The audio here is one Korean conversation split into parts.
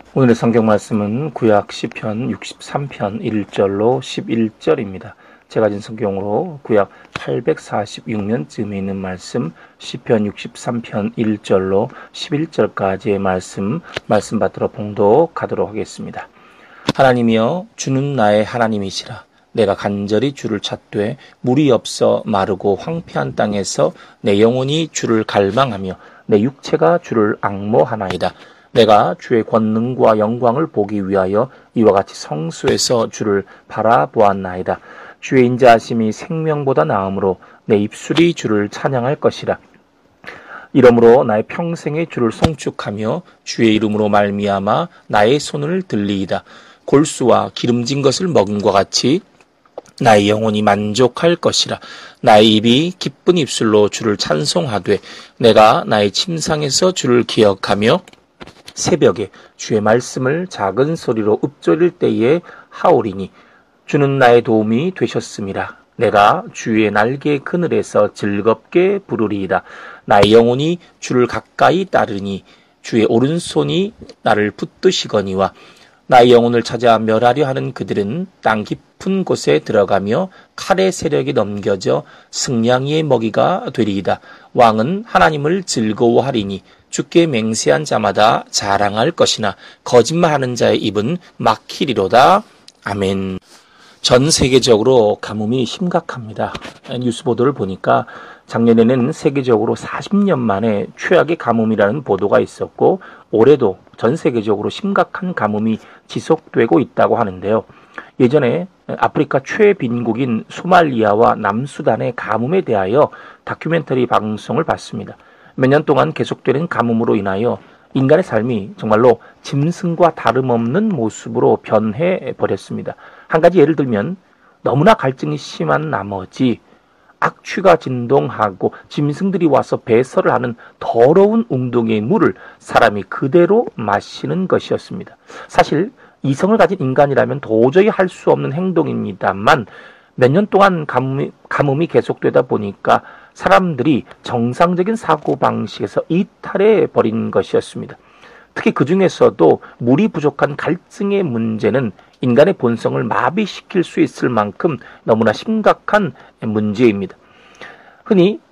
오늘의 성경 말씀은 구약 시편 63편 1절로 11절입니다. 제가 가진 성경으로 구약 846면쯤에 있는 말씀 시편 63편 1절로 11절까지의 말씀 받들어 봉독하도록 하겠습니다. 하나님이여 주는 나의 하나님이시라. 내가 간절히 주를 찾되 물이 없어 마르고 황폐한 땅에서 내 영혼이 주를 갈망하며 내 육체가 주를 앙모하나이다. 내가 주의 권능과 영광을 보기 위하여 이와 같이 성소에서 주를 바라보았나이다. 주의 인자하심이 생명보다 나음으로 내 입술이 주를 찬양할 것이라. 이러므로 나의 평생에 주를 송축하며 주의 이름으로 말미암아 나의 손을 들리이다. 골수와 기름진 것을 먹음과 같이 나의 영혼이 만족할 것이라. 나의 입이 기쁜 입술로 주를 찬송하되 내가 나의 침상에서 주를 기억하며 새벽에 주의 말씀을 작은 소리로 읊조릴 때에 하오리니 주는 나의 도움이 되셨음이라. 내가 주의 날개 그늘에서 즐겁게 부르리이다. 나의 영혼이 주를 가까이 따르니 주의 오른손이 나를 붙드시거니와 나의 영혼을 찾아 멸하려 하는 그들은 땅 깊은 곳에 들어가며 칼의 세력이 넘겨져 승냥이의 먹이가 되리이다. 왕은 하나님을 즐거워하리니 주께 맹세한 자마다 자랑할 것이나 거짓말하는 자의 입은 막히리로다. 아멘. 전 세계적으로 가뭄이 심각합니다. 뉴스 보도를 보니까 작년에는 세계적으로 40년 만에 최악의 가뭄이라는 보도가 있었고 올해도 전 세계적으로 심각한 가뭄이 지속되고 있다고 하는데요. 예전에 아프리카 최빈국인 소말리아와 남수단의 가뭄에 대하여 다큐멘터리 방송을 봤습니다. 몇 년 동안 계속되는 가뭄으로 인하여 인간의 삶이 정말로 짐승과 다름없는 모습으로 변해 버렸습니다. 한 가지 예를 들면 너무나 갈증이 심한 나머지 악취가 진동하고 짐승들이 와서 배설을 하는 더러운 웅덩이의 물을 사람이 그대로 마시는 것이었습니다. 사실 이성을 가진 인간이라면 도저히 할 수 없는 행동입니다만 몇 년 동안 가뭄이 계속되다 보니까 사람들이 정상적인 사고방식에서 이탈해 버린 것이었습니다. 특히 그 중에서도 물이 부족한 갈증의 문제는 인간의 본성을 마비시킬 수 있을 만큼 너무나 심각한 문제입니다. 흔히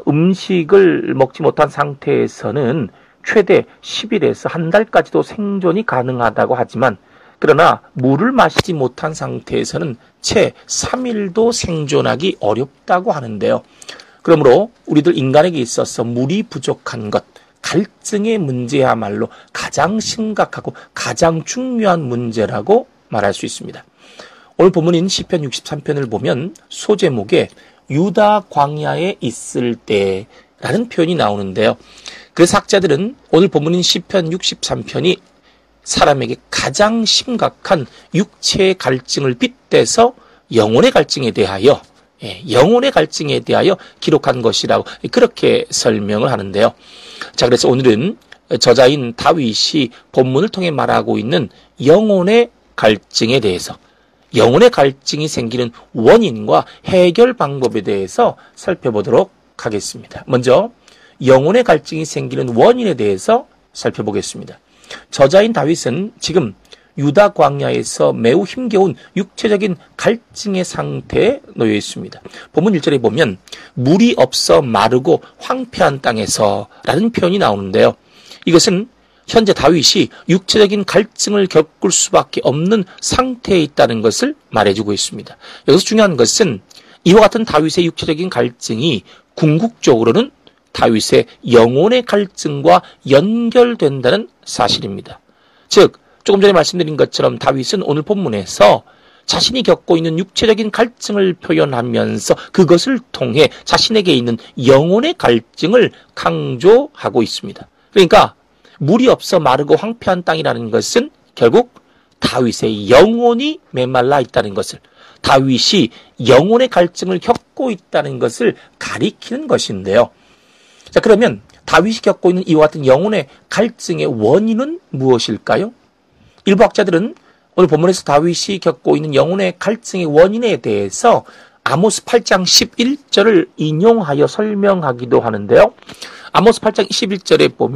음식을 먹지 못한 상태에서는 최대 10일에서 한 달까지도 생존이 가능하다고 하지만 그러나 물을 마시지 못한 상태에서는 채 3일도 생존하기 어렵다고 하는데요. 그러므로 우리들 인간에게 있어서 물이 부족한 것, 갈증의 문제야말로 가장 심각하고 가장 중요한 문제라고 말할 수 있습니다. 오늘 본문인 시편 63편을 보면 소제목에 유다 광야에 있을 때라는 표현이 나오는데요. 그래서 학자들은 오늘 본문인 시편 63편이 사람에게 가장 심각한 육체의 갈증을 빗대서 영혼의 갈증에 대하여 기록한 것이라고 그렇게 설명을 하는데요. 자, 그래서 오늘은 저자인 다윗이 본문을 통해 말하고 있는 영혼의 갈증에 대해서, 영혼의 갈증이 생기는 원인과 해결 방법에 대해서 살펴보도록 하겠습니다. 먼저 영혼의 갈증이 생기는 원인에 대해서 살펴보겠습니다. 저자인 다윗은 지금 유다 광야에서 매우 힘겨운 육체적인 갈증의 상태에 놓여 있습니다. 본문 1절에 보면 물이 없어 마르고 황폐한 땅에서 라는 표현이 나오는데요. 이것은 현재 다윗이 육체적인 갈증을 겪을 수밖에 없는 상태에 있다는 것을 말해주고 있습니다. 여기서 중요한 것은 이와 같은 다윗의 육체적인 갈증이 궁극적으로는 다윗의 영혼의 갈증과 연결된다는 사실입니다. 즉 조금 전에 말씀드린 것처럼 다윗은 오늘 본문에서 자신이 겪고 있는 육체적인 갈증을 표현하면서 그것을 통해 자신에게 있는 영혼의 갈증을 강조하고 있습니다. 그러니까 물이 없어 마르고 황폐한 땅이라는 것은 결국 다윗의 영혼이 메말라 있다는 것을, 다윗이 영혼의 갈증을 겪고 있다는 것을 가리키는 것인데요. 자, 그러면 다윗이 겪고 있는 이와 같은 영혼의 갈증의 원인은 무엇일까요? 일부 학자들은 오늘 본문에서 다윗이 겪고 있는 영혼의 갈증의 원인에 대해서 아모스 8장 11절을 인용하여 설명하기도 하는데요. 아모스 8장 11절에 보면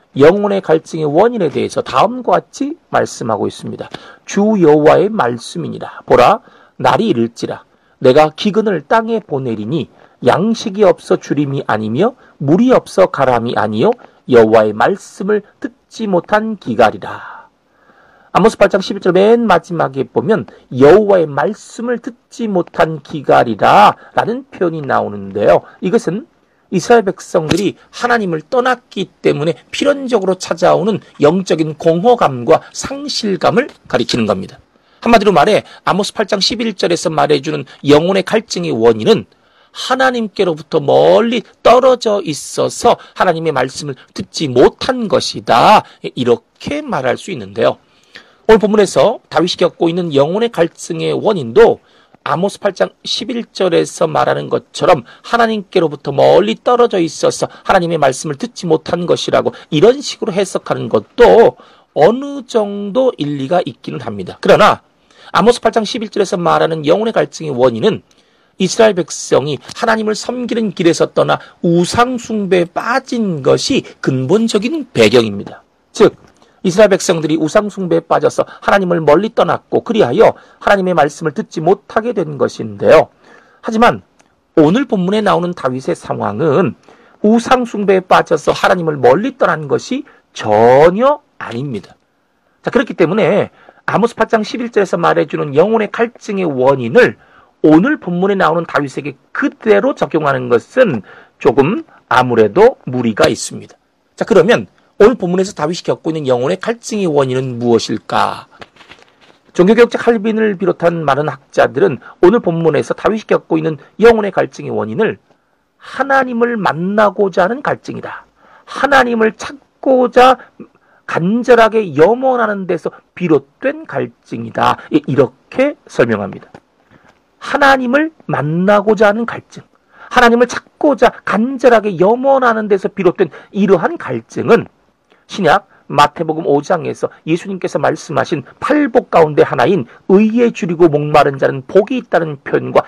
영혼의 갈증의 원인에 대해서 다음과 같이 말씀하고 있습니다. 주 여호와의 말씀이니라. 보라, 날이 이를지라. 내가 기근을 땅에 보내리니 양식이 없어 주림이 아니며 물이 없어 가람이 아니요 여호와의 말씀을 듣지 못한 기갈이라. 아모스 8장 11절 맨 마지막에 보면 여호와의 말씀을 듣지 못한 기갈이라 라는 표현이 나오는데요. 이것은 이스라엘 백성들이 하나님을 떠났기 때문에 필연적으로 찾아오는 영적인 공허감과 상실감을 가리키는 겁니다. 한마디로 말해 아모스 8장 11절에서 말해주는 영혼의 갈증의 원인은 하나님께로부터 멀리 떨어져 있어서 하나님의 말씀을 듣지 못한 것이다. 이렇게 말할 수 있는데요. 오늘 본문에서 다윗이 겪고 있는 영혼의 갈증의 원인도 아모스 8장 11절에서 말하는 것처럼 하나님께로부터 멀리 떨어져 있어서 하나님의 말씀을 듣지 못한 것이라고 이런 식으로 해석하는 것도 어느 정도 일리가 있기는 합니다. 그러나 아모스 8장 11절에서 말하는 영혼의 갈증의 원인은 이스라엘 백성이 하나님을 섬기는 길에서 떠나 우상 숭배에 빠진 것이 근본적인 배경입니다. 즉 이스라엘 백성들이 우상 숭배에 빠져서 하나님을 멀리 떠났고 그리하여 하나님의 말씀을 듣지 못하게 된 것인데요. 하지만 오늘 본문에 나오는 다윗의 상황은 우상 숭배에 빠져서 하나님을 멀리 떠난 것이 전혀 아닙니다. 자, 그렇기 때문에 아모스 8장 11절에서 말해주는 영혼의 갈증의 원인을 오늘 본문에 나오는 다윗에게 그대로 적용하는 것은 조금 아무래도 무리가 있습니다. 자, 그러면 오늘 본문에서 다윗이 겪고 있는 영혼의 갈증의 원인은 무엇일까? 종교개혁자 칼빈을 비롯한 많은 학자들은 오늘 본문에서 다윗이 겪고 있는 영혼의 갈증의 원인을 하나님을 만나고자 하는 갈증이다. 하나님을 찾고자 간절하게 염원하는 데서 비롯된 갈증이다. 이렇게 설명합니다. 하나님을 만나고자 하는 갈증, 하나님을 찾고자 간절하게 염원하는 데서 비롯된 이러한 갈증은 신약 마태복음 5장에서 예수님께서 말씀하신 팔복 가운데 하나인 의에 줄이고 목마른 자는 복이 있다는 표현과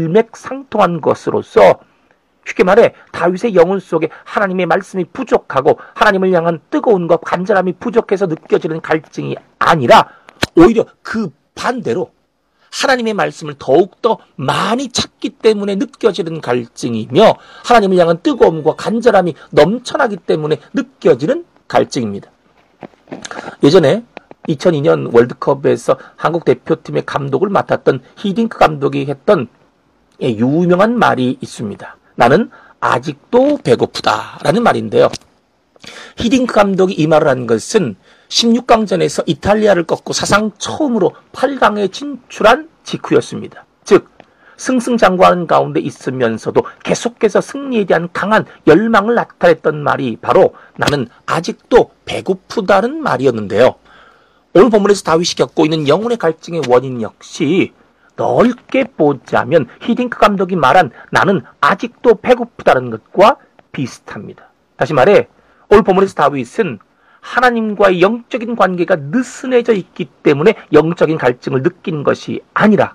일맥상통한 것으로서 쉽게 말해 다윗의 영혼 속에 하나님의 말씀이 부족하고 하나님을 향한 뜨거움과 간절함이 부족해서 느껴지는 갈증이 아니라 오히려 그 반대로 하나님의 말씀을 더욱더 많이 찾기 때문에 느껴지는 갈증이며 하나님을 향한 뜨거움과 간절함이 넘쳐나기 때문에 느껴지는 갈증입니다. 예전에 2002년 월드컵에서 한국 대표팀의 감독을 맡았던 히딩크 감독이 했던 유명한 말이 있습니다. 나는 아직도 배고프다라는 말인데요. 히딩크 감독이 이 말을 한 것은 16강전에서 이탈리아를 꺾고 사상 처음으로 8강에 진출한 직후였습니다. 즉 승승장구하는 가운데 있으면서도 계속해서 승리에 대한 강한 열망을 나타냈던 말이 바로 나는 아직도 배고프다는 말이었는데요. 오늘 본문에서 다윗이 겪고 있는 영혼의 갈증의 원인 역시 넓게 보자면 히딩크 감독이 말한 나는 아직도 배고프다는 것과 비슷합니다. 다시 말해 오늘 본문에서 다윗은 하나님과의 영적인 관계가 느슨해져 있기 때문에 영적인 갈증을 느낀 것이 아니라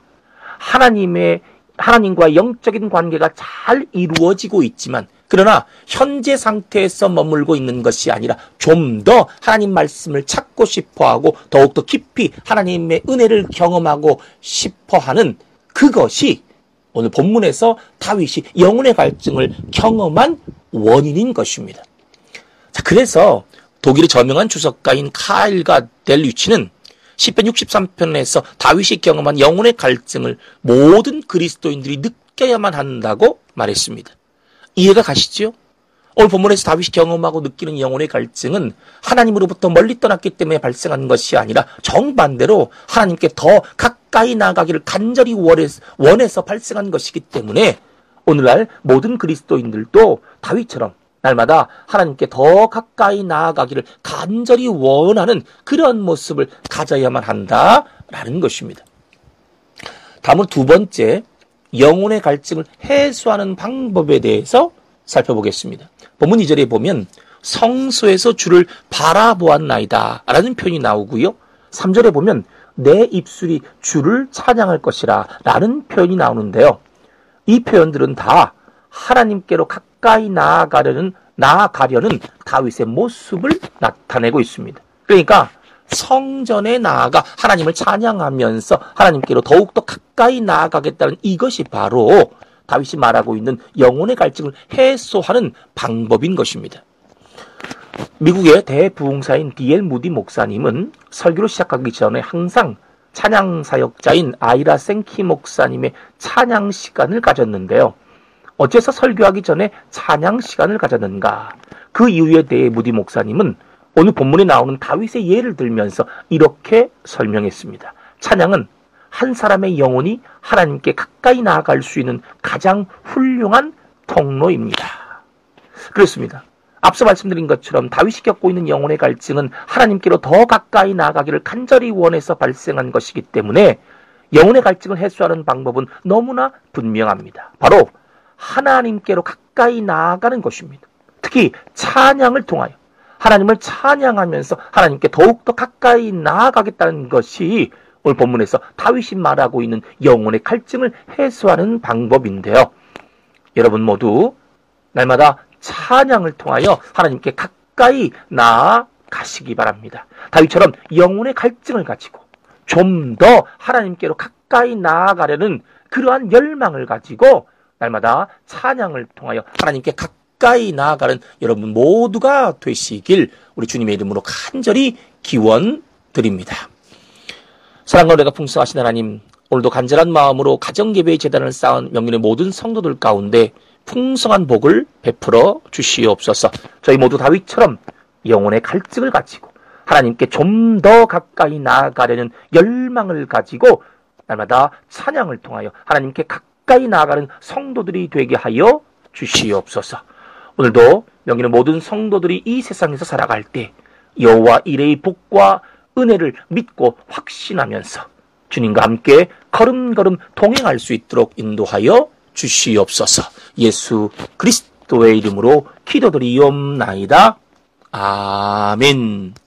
하나님과의 영적인 관계가 잘 이루어지고 있지만 그러나 현재 상태에서 머물고 있는 것이 아니라 좀 더 하나님 말씀을 찾고 싶어하고 더욱더 깊이 하나님의 은혜를 경험하고 싶어하는 그것이 오늘 본문에서 다윗이 영혼의 갈증을 경험한 원인인 것입니다. 자, 그래서 독일의 저명한 주석가인 카일과 델리치는 시편 63편에서 다윗이 경험한 영혼의 갈증을 모든 그리스도인들이 느껴야만 한다고 말했습니다. 이해가 가시죠? 오늘 본문에서 다윗이 경험하고 느끼는 영혼의 갈증은 하나님으로부터 멀리 떠났기 때문에 발생한 것이 아니라 정반대로 하나님께 더 가까이 나가기를 간절히 원해서 발생한 것이기 때문에 오늘날 모든 그리스도인들도 다윗처럼 날마다 하나님께 더 가까이 나아가기를 간절히 원하는 그런 모습을 가져야만 한다라는 것입니다. 다음으로 두 번째, 영혼의 갈증을 해소하는 방법에 대해서 살펴보겠습니다. 본문 2절에 보면 성소에서 주를 바라보았나이다 라는 표현이 나오고요. 3절에 보면 내 입술이 주를 찬양할 것이라 라는 표현이 나오는데요. 이 표현들은 다 하나님께로 가까이 나아가려는 나아가려는 다윗의 모습을 나타내고 있습니다. 그러니까 성전에 나아가 하나님을 찬양하면서 하나님께로 더욱더 가까이 나아가겠다는 이것이 바로 다윗이 말하고 있는 영혼의 갈증을 해소하는 방법인 것입니다. 미국의 대부흥사인 D.L. 무디 목사님은 설교를 시작하기 전에 항상 찬양 사역자인 아이라 생키 목사님의 찬양 시간을 가졌는데요. 어째서 설교하기 전에 찬양 시간을 가졌는가? 그 이유에 대해 무디 목사님은 오늘 본문에 나오는 다윗의 예를 들면서 이렇게 설명했습니다. 찬양은 한 사람의 영혼이 하나님께 가까이 나아갈 수 있는 가장 훌륭한 통로입니다. 그렇습니다. 앞서 말씀드린 것처럼 다윗이 겪고 있는 영혼의 갈증은 하나님께로 더 가까이 나아가기를 간절히 원해서 발생한 것이기 때문에 영혼의 갈증을 해소하는 방법은 너무나 분명합니다. 바로 하나님께로 가까이 나아가는 것입니다. 특히 찬양을 통하여 하나님을 찬양하면서 하나님께 더욱더 가까이 나아가겠다는 것이 오늘 본문에서 다윗이 말하고 있는 영혼의 갈증을 해소하는 방법인데요. 여러분 모두 날마다 찬양을 통하여 하나님께 가까이 나아가시기 바랍니다. 다윗처럼 영혼의 갈증을 가지고 좀 더 하나님께로 가까이 나아가려는 그러한 열망을 가지고 날마다 찬양을 통하여 하나님께 가까이 나아가는 여러분 모두가 되시길 우리 주님의 이름으로 간절히 기원드립니다. 사랑과 은혜가 풍성하신 하나님, 오늘도 간절한 마음으로 가정예배의 제단을 쌓은 명륜의 모든 성도들 가운데 풍성한 복을 베풀어 주시옵소서. 저희 모두 다윗처럼 영혼의 갈증을 가지고 하나님께 좀 더 가까이 나아가려는 열망을 가지고 날마다 찬양을 통하여 하나님께 가까이 나아가는 성도들이 되게 하여 주시옵소서. 오늘도 명륜의 모든 성도들이 이 세상에서 살아갈 때 여호와 이레의 복과 은혜를 믿고 확신하면서 주님과 함께 걸음걸음 동행할 수 있도록 인도하여 주시옵소서. 예수 그리스도의 이름으로 기도드리옵나이다. 아멘.